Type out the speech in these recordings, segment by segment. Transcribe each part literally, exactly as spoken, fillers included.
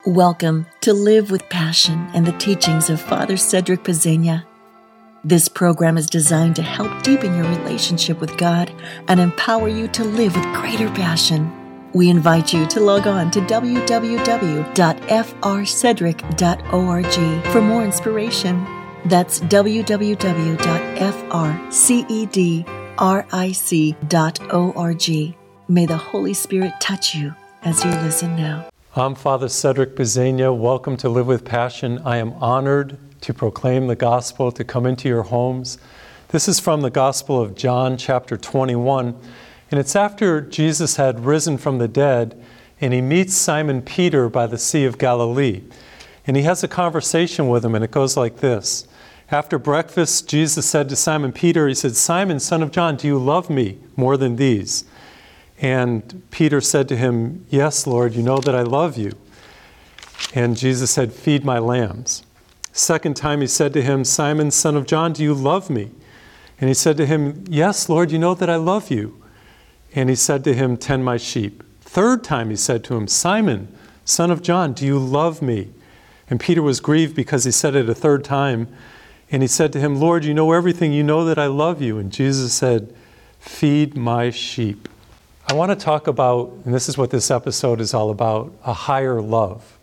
Welcome to Live with Passion and the teachings of Father Cedric Pezzegna. This program is designed to help deepen your relationship with God and empower you to live with greater passion. We invite you to log on to w w w dot f r cedric dot org for more inspiration. That's w w w dot f r cedric dot org. May the Holy Spirit touch you as you listen now. I'm Father Cedric Pezzegna. Welcome to Live with Passion. I am honored to proclaim the gospel, to come into your homes. This is from the Gospel of John, chapter twenty-one, and it's after Jesus had risen from the dead, and he meets Simon Peter by the Sea of Galilee. And he has a conversation with him, and it goes like this. After breakfast, Jesus said to Simon Peter, he said, "Simon, son of John, do you love me more than these?" And Peter said to him, "Yes, Lord, you know that I love you." And Jesus said, "Feed my lambs." Second time he said to him, "Simon, son of John, do you love me?" And he said to him, "Yes, Lord, you know that I love you." And he said to him, "Tend my sheep." Third time he said to him, "Simon, son of John, do you love me?" And Peter was grieved because he said it a third time. And he said to him, "Lord, you know everything. You know that I love you." And Jesus said, "Feed my sheep." I want to talk about, and this is what this episode is all about, a higher love.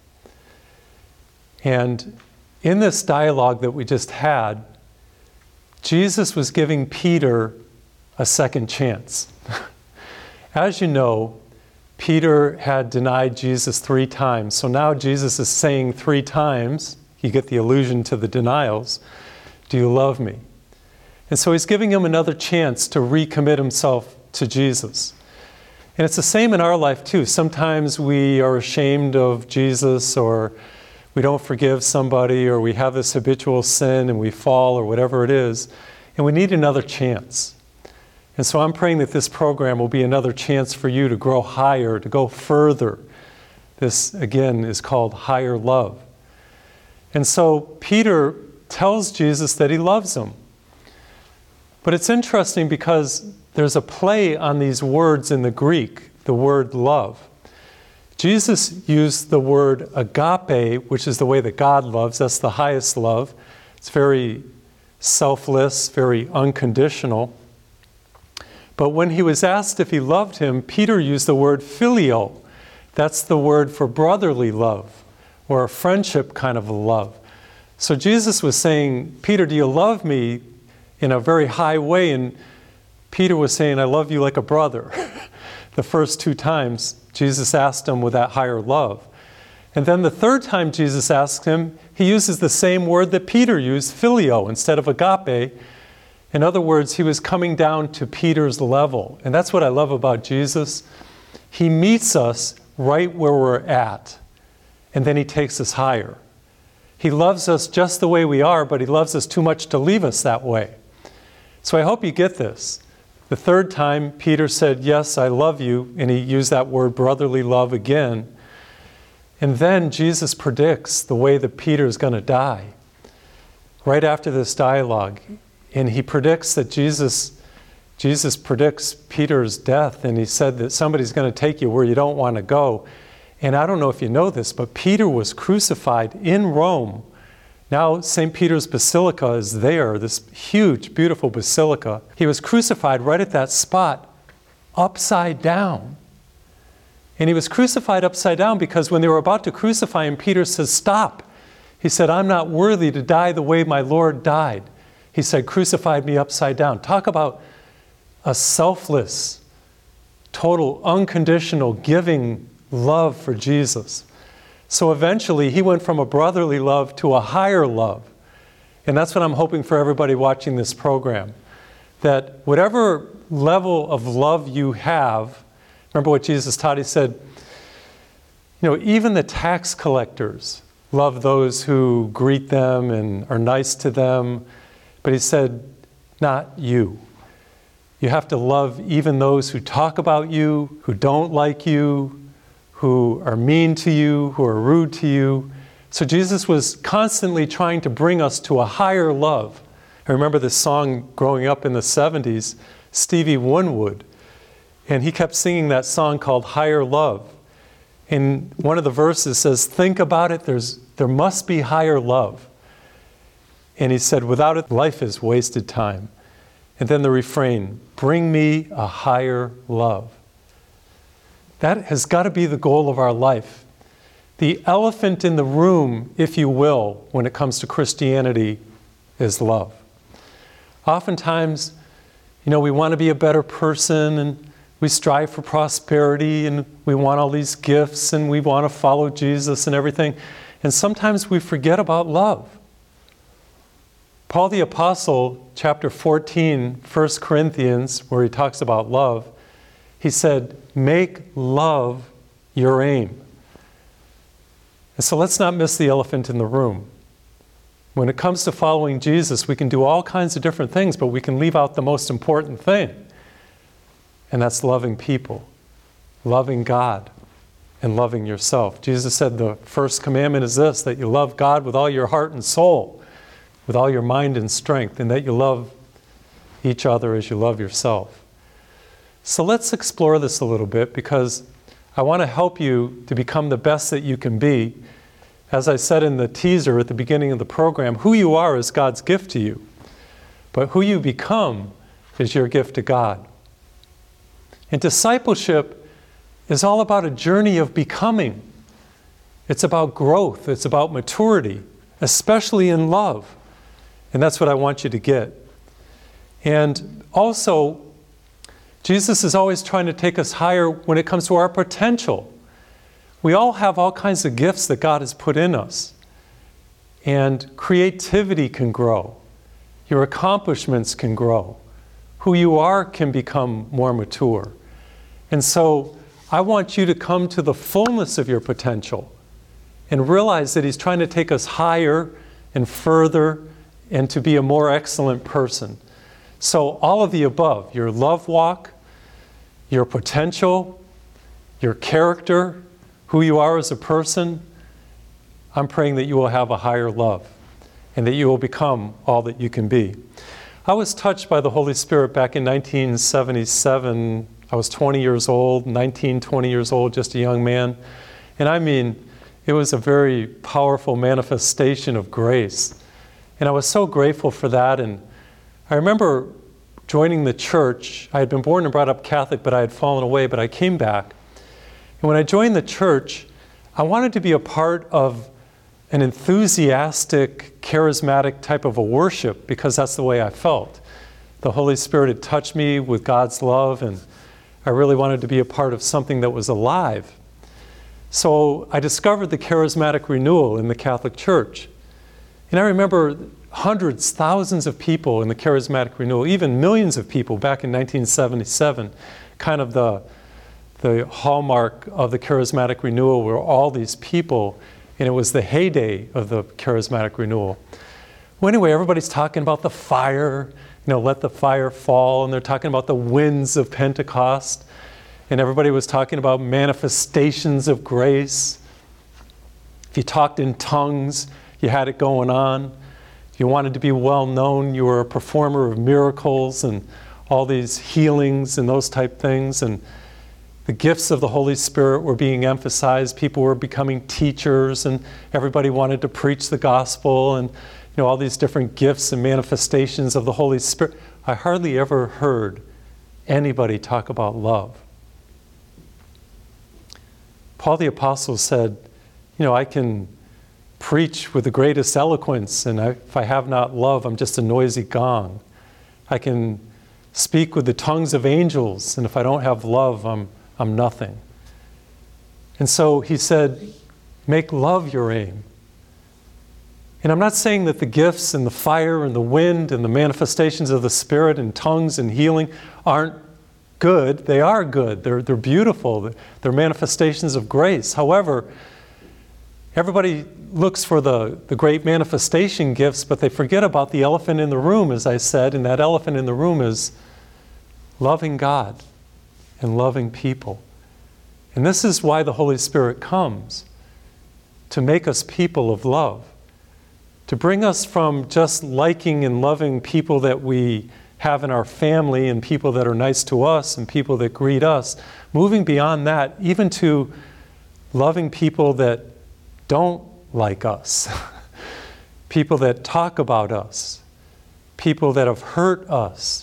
And in this dialogue that we just had, Jesus was giving Peter a second chance. As you know, Peter had denied Jesus three times. So now Jesus is saying three times, you get the allusion to the denials, "Do you love me?" And so he's giving him another chance to recommit himself to Jesus. And it's the same in our life too. Sometimes we are ashamed of Jesus, or we don't forgive somebody, or we have this habitual sin and we fall, or whatever it is, and we need another chance. And so I'm praying that this program will be another chance for you to grow higher, to go further. This, again, is called higher love. And so Peter tells Jesus that he loves him. But it's interesting because there's a play on these words in the Greek, the word love. Jesus used the word agape, which is the way that God loves. That's the highest love. It's very selfless, very unconditional. But when he was asked if he loved him, Peter used the word phileo. That's the word for brotherly love, or a friendship kind of a love. So Jesus was saying, "Peter, do you love me?" in a very high way, and Peter was saying, "I love you like a brother." The first two times, Jesus asked him with that higher love. And then the third time Jesus asked him, he uses the same word that Peter used, phileo, instead of agape. In other words, he was coming down to Peter's level. And that's what I love about Jesus. He meets us right where we're at, and then he takes us higher. He loves us just the way we are, but he loves us too much to leave us that way. So I hope you get this. The third time, Peter said, "Yes, I love you," and he used that word brotherly love again. And then Jesus predicts the way that Peter is going to die right after this dialogue. And he predicts that Jesus, Jesus predicts Peter's death, and he said that somebody's going to take you where you don't want to go. And I don't know if you know this, but Peter was crucified in Rome. Now Saint Peter's Basilica is there, this huge, beautiful basilica. He was crucified right at that spot, upside down. And he was crucified upside down because when they were about to crucify him, Peter says, "Stop." He said, "I'm not worthy to die the way my Lord died." He said, "Crucified me upside down." Talk about a selfless, total, unconditional, giving love for Jesus. So eventually, he went from a brotherly love to a higher love. And that's what I'm hoping for everybody watching this program. That whatever level of love you have, remember what Jesus taught, he said, you know, even the tax collectors love those who greet them and are nice to them. But he said, not you. You have to love even those who talk about you, who don't like you, who are mean to you, who are rude to you. So Jesus was constantly trying to bring us to a higher love. I remember this song growing up in the seventies, Stevie Winwood, and he kept singing that song called Higher Love. in one of the verses says, think about it, there's, there must be higher love. And he said, without it, life is wasted time. And then the refrain, bring me a higher love. That has got to be the goal of our life. The elephant in the room, if you will, when it comes to Christianity, is love. Oftentimes, you know, we want to be a better person, and we strive for prosperity, and we want all these gifts, and we want to follow Jesus and everything. And sometimes we forget about love. Paul the Apostle, chapter fourteen, First Corinthians, where he talks about love, he said, make love your aim. And so let's not miss the elephant in the room. When it comes to following Jesus, we can do all kinds of different things, but we can leave out the most important thing. And that's loving people, loving God, and loving yourself. Jesus said the first commandment is this, that you love God with all your heart and soul, with all your mind and strength, and that you love each other as you love yourself. So let's explore this a little bit, because I want to help you to become the best that you can be. As I said in the teaser at the beginning of the program, who you are is God's gift to you. But who you become is your gift to God. And discipleship is all about a journey of becoming. It's about growth. It's about maturity, especially in love. And that's what I want you to get. And also, Jesus is always trying to take us higher when it comes to our potential. We all have all kinds of gifts that God has put in us. And creativity can grow. Your accomplishments can grow. Who you are can become more mature. And so I want you to come to the fullness of your potential and realize that He's trying to take us higher and further and to be a more excellent person. So all of the above, your love walk, your potential, your character, who you are as a person, I'm praying that you will have a higher love and that you will become all that you can be. I was touched by the Holy Spirit back in nineteen seventy-seven. I was twenty years old, nineteen, twenty years old, just a young man. And I mean, it was a very powerful manifestation of grace. And I was so grateful for that. And I remember joining the church. I had been born and brought up Catholic, but I had fallen away, but I came back. And when I joined the church, I wanted to be a part of an enthusiastic, charismatic type of a worship, because that's the way I felt. The Holy Spirit had touched me with God's love, and I really wanted to be a part of something that was alive. So I discovered the charismatic renewal in the Catholic Church. And I remember hundreds, thousands of people in the charismatic renewal, even millions of people back in nineteen seventy-seven, kind of the The hallmark of the charismatic renewal were all these people, and it was the heyday of the charismatic renewal. Well, anyway, everybody's talking about the fire, you know, let the fire fall, and they're talking about the winds of Pentecost, and everybody was talking about manifestations of grace. If you talked in tongues, you had it going on. If you wanted to be well known, you were a performer of miracles and all these healings and those type things. And the gifts of the Holy Spirit were being emphasized. People were becoming teachers, and everybody wanted to preach the gospel, and you know, all these different gifts and manifestations of the Holy Spirit. I hardly ever heard anybody talk about love. Paul the Apostle said, you know, I can preach with the greatest eloquence, and I, if I have not love, I'm just a noisy gong. I can speak with the tongues of angels, and if I don't have love, I'm I'm nothing. And so he said, make love your aim. And I'm not saying that the gifts and the fire and the wind and the manifestations of the Spirit and tongues and healing aren't good. They are good. They're, they're beautiful. They're manifestations of grace. However, everybody looks for the, the great manifestation gifts, but they forget about the elephant in the room, as I said, and that elephant in the room is loving God and loving people. And this is why the Holy Spirit comes, to make us people of love, to bring us from just liking and loving people that we have in our family and people that are nice to us and people that greet us, moving beyond that, even to loving people that don't like us, people that talk about us, people that have hurt us.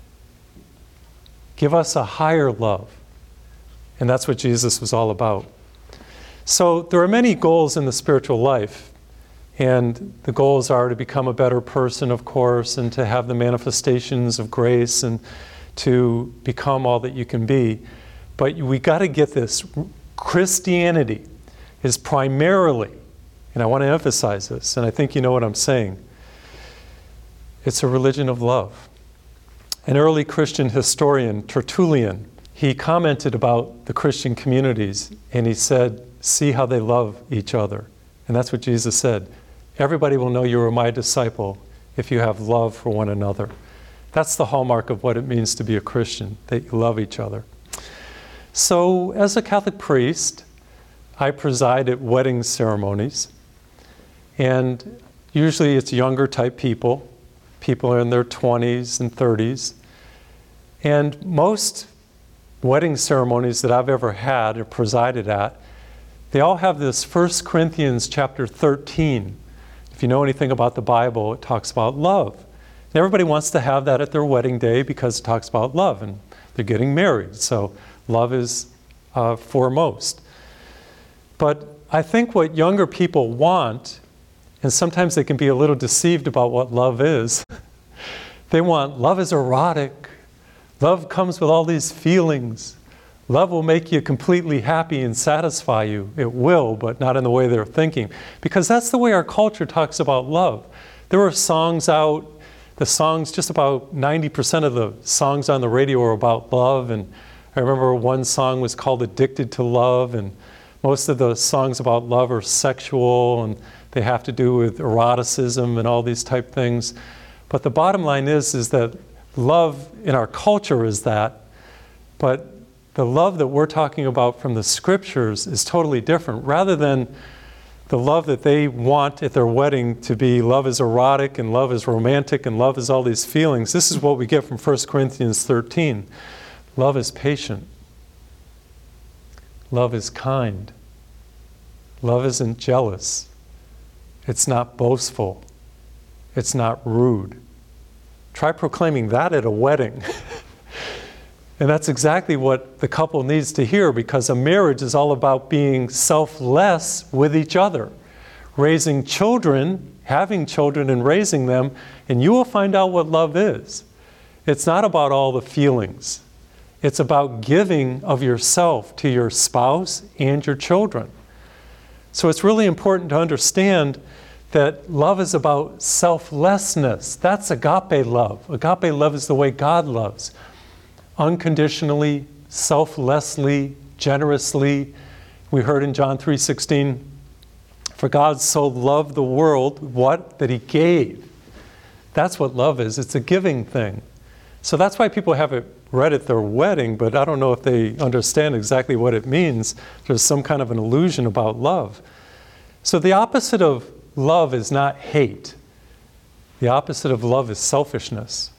Give us a higher love. And that's what Jesus was all about. So there are many goals in the spiritual life. And the goals are to become a better person, of course, and to have the manifestations of grace and to become all that you can be. But we got to get this. Christianity is primarily, and I want to emphasize this, and I think you know what I'm saying, it's a religion of love. An early Christian historian, Tertullian, he commented about the Christian communities, and he said, see how they love each other. And that's what Jesus said. Everybody will know you are my disciple if you have love for one another. That's the hallmark of what it means to be a Christian, that you love each other. So, as a Catholic priest, I preside at wedding ceremonies. And usually it's younger type people. People are in their twenties and thirties. And most wedding ceremonies that I've ever had or presided at, they all have this First Corinthians chapter thirteen. If you know anything about the Bible, it talks about love. And everybody wants to have that at their wedding day because it talks about love, and they're getting married. So love is uh, foremost. But I think what younger people want, and sometimes they can be a little deceived about what love is, they want, love is erotic. Love comes with all these feelings. Love will make you completely happy and satisfy you. It will, but not in the way they're thinking. Because that's the way our culture talks about love. There are songs out, the songs, just about ninety percent of the songs on the radio are about love. And I remember one song was called Addicted to Love, and most of the songs about love are sexual, and they have to do with eroticism and all these type things. But the bottom line is, is that love in our culture is that, but the love that we're talking about from the scriptures is totally different. Rather than the love that they want at their wedding to be love is erotic and love is romantic and love is all these feelings, this is what we get from First Corinthians thirteen. Love is patient. Love is kind. Love isn't jealous. It's not boastful. It's not rude. Try proclaiming that at a wedding. And that's exactly what the couple needs to hear, because a marriage is all about being selfless with each other, raising children, having children and raising them, and you will find out what love is. It's not about all the feelings. It's about giving of yourself to your spouse and your children. So it's really important to understand that love is about selflessness. That's agape love. Agape love is the way God loves. Unconditionally, selflessly, generously. We heard in John three sixteen, for God so loved the world, what? That he gave. That's what love is. It's a giving thing. So that's why people have it read at their wedding, but I don't know if they understand exactly what it means. There's some kind of an illusion about love. So the opposite of love is not hate. The opposite of love is selfishness.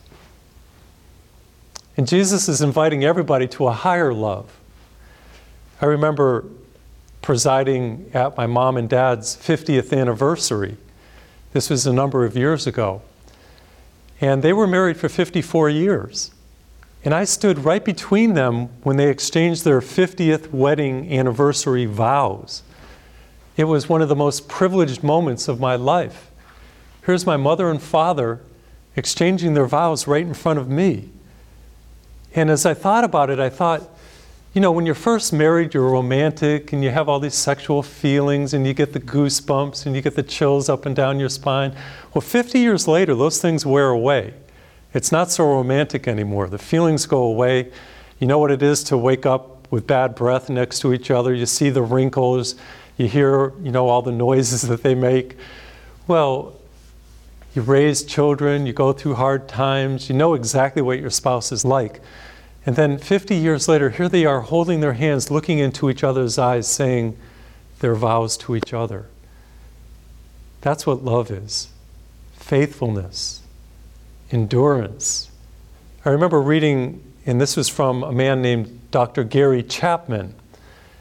And Jesus is inviting everybody to a higher love. I remember presiding at my mom and dad's fiftieth anniversary. This was a number of years ago. And they were married for fifty-four years. And I stood right between them when they exchanged their fiftieth wedding anniversary vows. It was one of the most privileged moments of my life. Here's my mother and father exchanging their vows right in front of me. And as I thought about it, I thought, you know, when you're first married, you're romantic and you have all these sexual feelings and you get the goosebumps and you get the chills up and down your spine. Well, fifty years later, those things wear away. It's not so romantic anymore. The feelings go away. You know what it is to wake up with bad breath next to each other. You see the wrinkles. You hear, you know, all the noises that they make. Well, you raise children, you go through hard times, you know exactly what your spouse is like. And then fifty years later, here they are holding their hands, looking into each other's eyes, saying their vows to each other. That's what love is. Faithfulness, endurance. I remember reading, and this was from a man named Doctor Gary Chapman.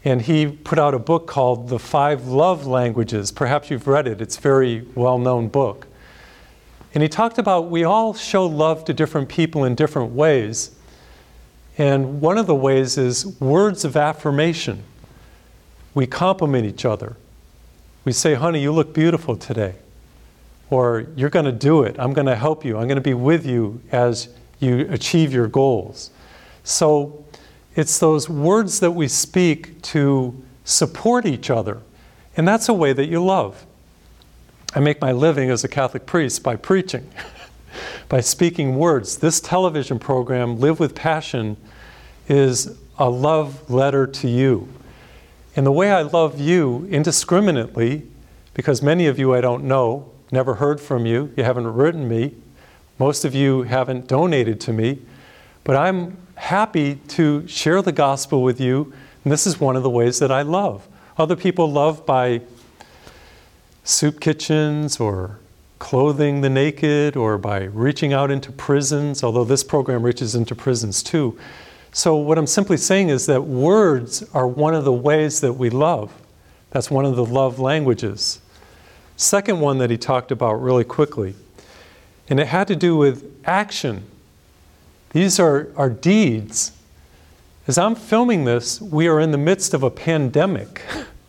And he put out a book called The Five Love Languages. Perhaps you've read it. It's a very well-known book. And he talked about we all show love to different people in different ways. And one of the ways is words of affirmation. We compliment each other. We say, honey, you look beautiful today. Or you're going to do it. I'm going to help you. I'm going to be with you as you achieve your goals. So it's those words that we speak to support each other. And that's a way that you love. I make my living as a Catholic priest by preaching, by speaking words. This television program, Live with Passion, is a love letter to you. And the way I love you indiscriminately, because many of you I don't know, never heard from you, you haven't written me, most of you haven't donated to me, but I'm happy to share the gospel with you, and this is one of the ways that I love. Other people love by soup kitchens or clothing the naked or by reaching out into prisons, although this program reaches into prisons too. So what I'm simply saying is that words are one of the ways that we love. That's one of the love languages. Second one that he talked about really quickly, and it had to do with action. These are, are deeds. As I'm filming this, we are in the midst of a pandemic.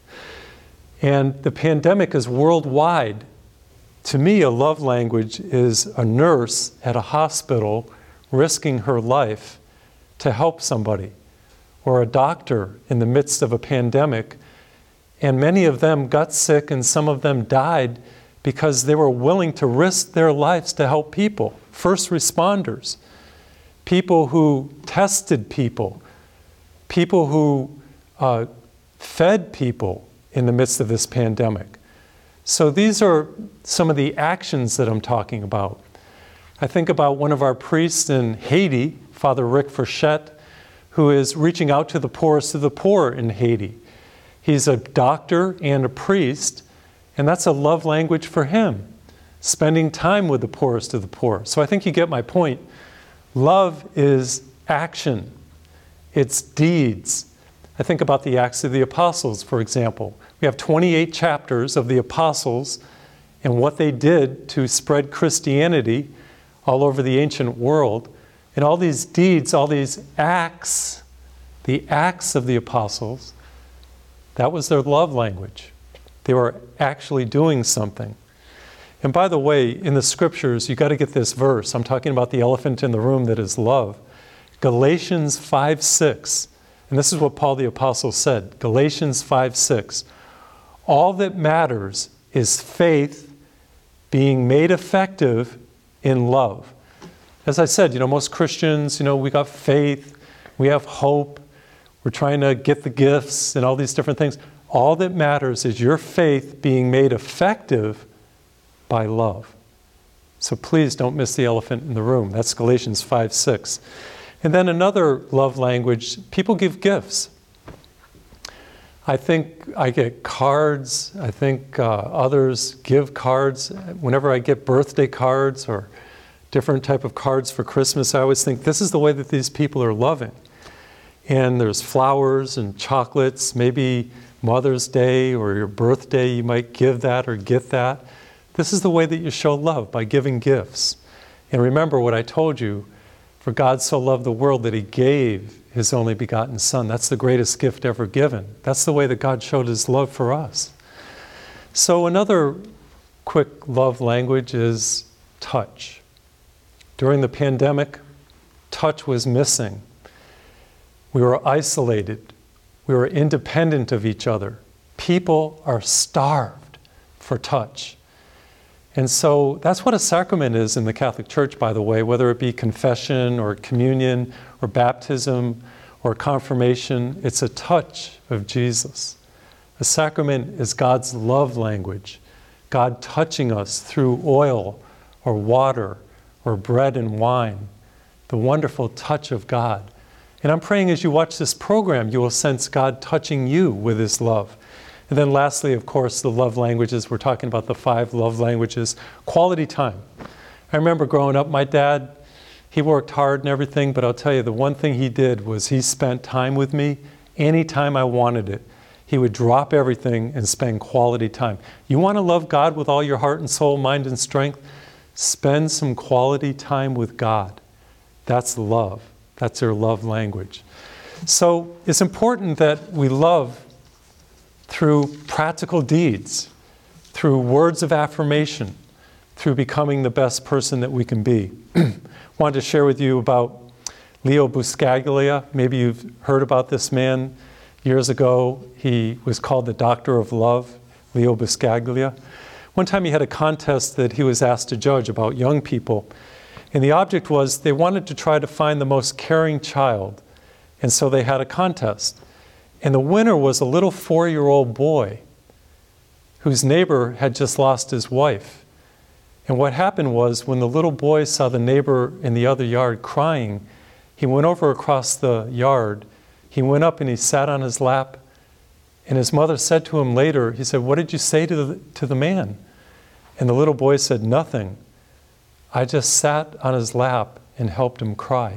And the pandemic is worldwide. To me, a love language is a nurse at a hospital risking her life to help somebody, or a doctor in the midst of a pandemic. And many of them got sick and some of them died because they were willing to risk their lives to help people. First responders, people who tested people, people who uh, fed people in the midst of this pandemic. So these are some of the actions that I'm talking about. I think about one of our priests in Haiti, Father Rick Frechette, who is reaching out to the poorest of the poor in Haiti. He's a doctor and a priest, and that's a love language for him, spending time with the poorest of the poor. So I think you get my point. Love is action. It's deeds. I think about the Acts of the Apostles, for example. We have twenty-eight chapters of the Apostles and what they did to spread Christianity all over the ancient world. And all these deeds, all these acts, the acts of the Apostles, that was their love language. They were actually doing something. And by the way, in the scriptures, you got to get this verse. I'm talking about the elephant in the room that is love. Galatians five six. And this is what Paul the Apostle said. Galatians five six. All that matters is faith being made effective in love. As I said, you know, most Christians, you know, we got faith, we have hope, we're trying to get the gifts and all these different things. All that matters is your faith being made effective by love. So please don't miss the elephant in the room. That's Galatians five six. And then another love language, people give gifts. I think I get cards. I think uh, others give cards. Whenever I get birthday cards or different type of cards for Christmas, I always think this is the way that these people are loving. And there's flowers and chocolates, maybe Mother's Day or your birthday, you might give that or get that. This is the way that you show love, by giving gifts. And remember what I told you, for God so loved the world that he gave his only begotten Son. That's the greatest gift ever given. That's the way that God showed his love for us. So another quick love language is touch. During the pandemic, touch was missing. We were isolated. We were independent of each other. People are starved for touch. And so that's what a sacrament is in the Catholic Church, by the way, whether it be confession or communion or baptism or confirmation. It's a touch of Jesus. A sacrament is God's love language, God touching us through oil or water or bread and wine, the wonderful touch of God. And I'm praying as you watch this program, you will sense God touching you with his love. And then lastly, of course, the love languages. We're talking about the five love languages. Quality time. I remember growing up, my dad, he worked hard and everything, but I'll tell you, the one thing he did was he spent time with me anytime I wanted it. He would drop everything and spend quality time. You want to love God with all your heart and soul, mind and strength? Spend some quality time with God. That's love. That's their love language. So it's important that we love through practical deeds, through words of affirmation, through becoming the best person that we can be. Wanted to share with you about Leo Buscaglia. Maybe you've heard about this man. Years ago, he was called the Doctor of Love, Leo Buscaglia. One time he had a contest that he was asked to judge about young people. And the object was they wanted to try to find the most caring child. And so they had a contest. And the winner was a little four-year-old boy whose neighbor had just lost his wife. And what happened was when the little boy saw the neighbor in the other yard crying, he went over across the yard. He went up and he sat on his lap. And his mother said to him later, he said, "What did you say to the, to the man?" And the little boy said, "Nothing. I just sat on his lap and helped him cry."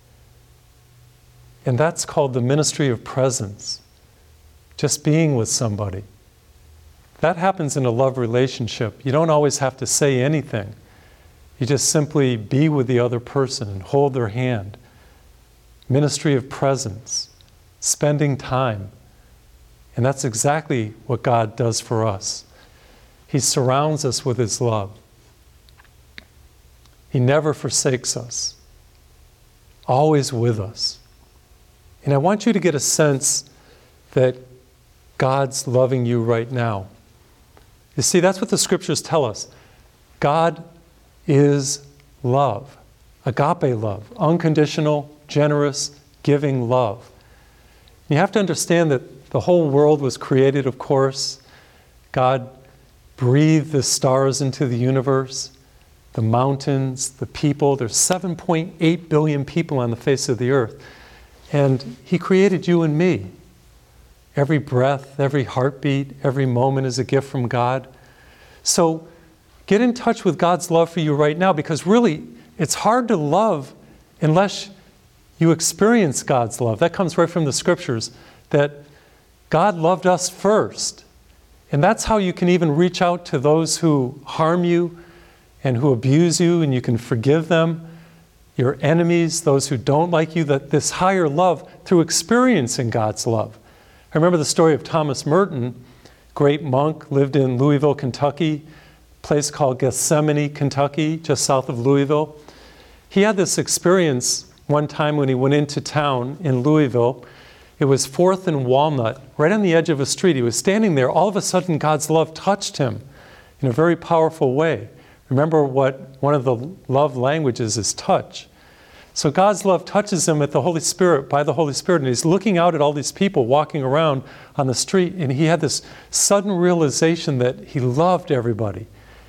And that's called the ministry of presence. Just being with somebody. That happens in a love relationship. You don't always have to say anything. You just simply be with the other person and hold their hand. Ministry of presence. Spending time. And that's exactly what God does for us. He surrounds us with His love. He never forsakes us. Always with us. And I want you to get a sense that God's loving you right now. You see, that's what the scriptures tell us. God is love. Agape love. Unconditional, generous, giving love. You have to understand that the whole world was created, of course. God breathed the stars into the universe, the mountains, the people. There's seven point eight billion people on the face of the earth. And He created you and me. Every breath, every heartbeat, every moment is a gift from God. So get in touch with God's love for you right now, because really it's hard to love unless you experience God's love. That comes right from the scriptures, that God loved us first. And that's how you can even reach out to those who harm you and who abuse you, and you can forgive them, your enemies, those who don't like you, that this higher love through experiencing God's love. I remember the story of Thomas Merton, great monk, lived in Louisville, Kentucky, a place called Gethsemane, Kentucky, just south of Louisville. He had this experience one time when he went into town in Louisville. It was fourth and Walnut, right on the edge of a street. He was standing there. All of a sudden, God's love touched him in a very powerful way. Remember what one of the love languages is touch. So God's love touches him at the Holy Spirit, by the Holy Spirit, and he's looking out at all these people walking around on the street, and he had this sudden realization that he loved everybody.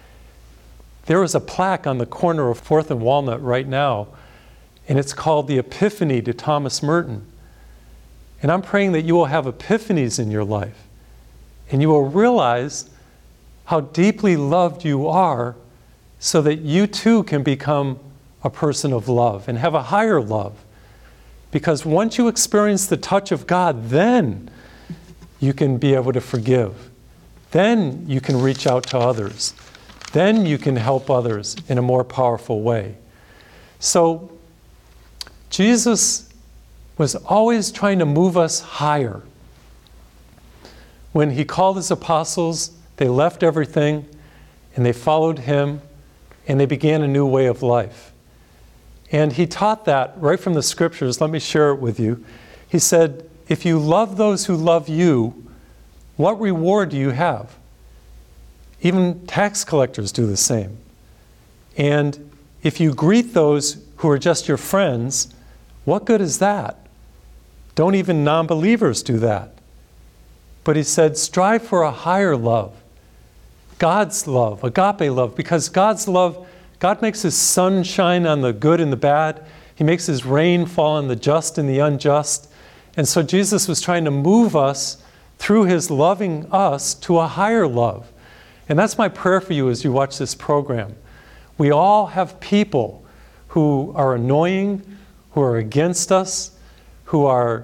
There is a plaque on the corner of fourth and Walnut right now, and it's called the Epiphany to Thomas Merton. And I'm praying that you will have epiphanies in your life, and you will realize how deeply loved you are, so that you too can become a person of love and have a higher love. Because once you experience the touch of God, then you can be able to forgive. Then you can reach out to others. Then you can help others in a more powerful way. So Jesus was always trying to move us higher. When He called His apostles, they left everything and they followed Him, and they began a new way of life. And He taught that right from the scriptures. Let me share it with you. He said, if you love those who love you, what reward do you have? Even tax collectors do the same. And if you greet those who are just your friends, what good is that? Don't even non-believers do that. But He said, strive for a higher love. God's love, agape love, because God's love, God makes His sun shine on the good and the bad. He makes His rain fall on the just and the unjust. And so Jesus was trying to move us through His loving us to a higher love. And that's my prayer for you as you watch this program. We all have people who are annoying, who are against us, who are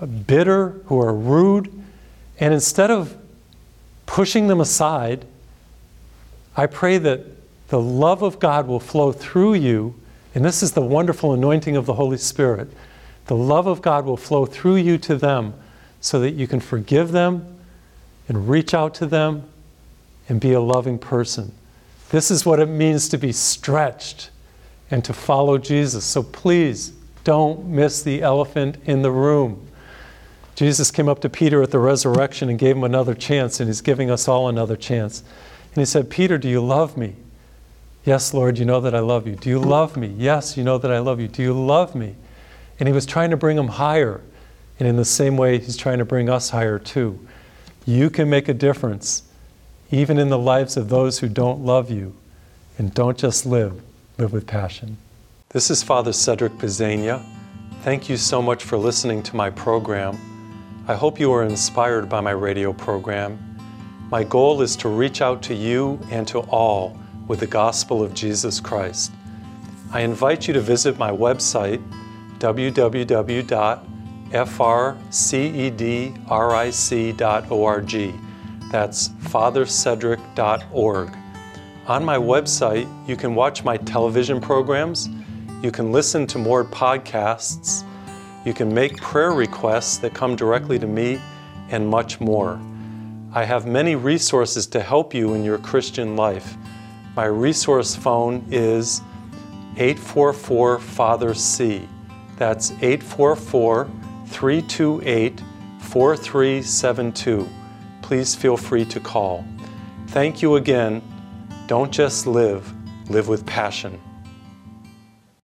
bitter, who are rude, and instead of pushing them aside, I pray that the love of God will flow through you, and this is the wonderful anointing of the Holy Spirit. The love of God will flow through you to them so that you can forgive them and reach out to them and be a loving person. This is what it means to be stretched and to follow Jesus. So please don't miss the elephant in the room. Jesus came up to Peter at the resurrection and gave him another chance, and he's giving us all another chance. And he said, Peter, do you love me? Yes, Lord, you know that I love you. Do you love me? Yes, you know that I love you. Do you love me? And he was trying to bring him higher. And in the same way, he's trying to bring us higher too. You can make a difference, even in the lives of those who don't love you. And don't just live, live with passion. This is Father Cedric Pizzania. Thank you so much for listening to my program. I hope you are inspired by my radio program. My goal is to reach out to you and to all with the gospel of Jesus Christ. I invite you to visit my website, w w w dot f r cedric dot org. That's father cedric dot org. On my website, you can watch my television programs, you can listen to more podcasts, you can make prayer requests that come directly to me, and much more. I have many resources to help you in your Christian life. My resource phone is eight four four Father C. That's eight four four, three two eight, four three seven two. Please feel free to call. Thank you again. Don't just live, live with passion.